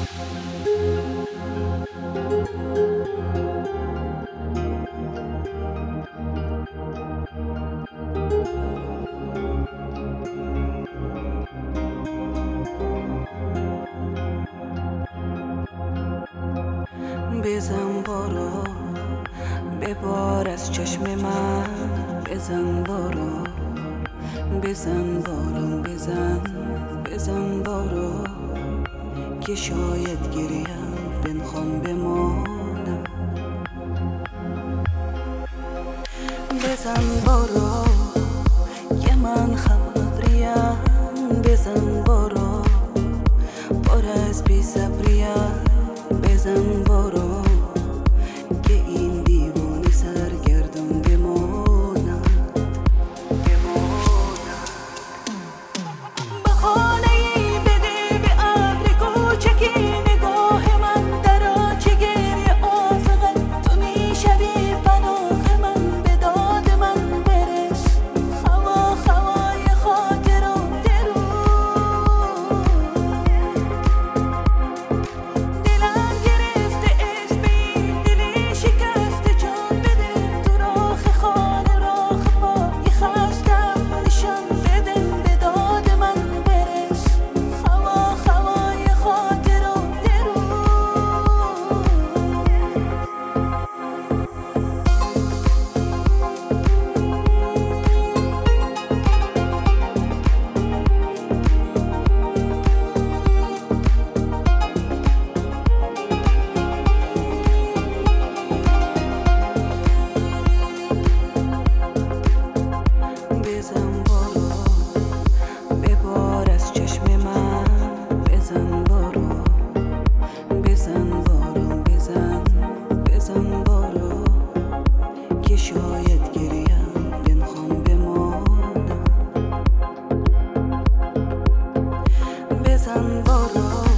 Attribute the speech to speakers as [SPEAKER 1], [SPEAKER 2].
[SPEAKER 1] بزن بارو ببار از چشم من، بزن بارو بزن بارو بزن بارو که شاید گریم بنخوام بمانم. بزن بارو که من خبریم، بزن بارو بار از بی صبریم، بزن بارو که این دیوانه سرگردان بمانم. به خانه‌ای بده به ابر کوچکی نگاه من، در آنچه گریه عاشقت تو میشوی پناه من. به داد من برس خوای خاطرات رو، دلم گرفته اسم این دلی شکسته، جان بده تو راه خانه راه پای خستم نشان بده. به داد من برس خوای خاطرات رو. بزن بارو ببار از چشم من، بزن بارو بزن بارو بزن بارو که شاید گریم بنخوام بمانم. بزن بارو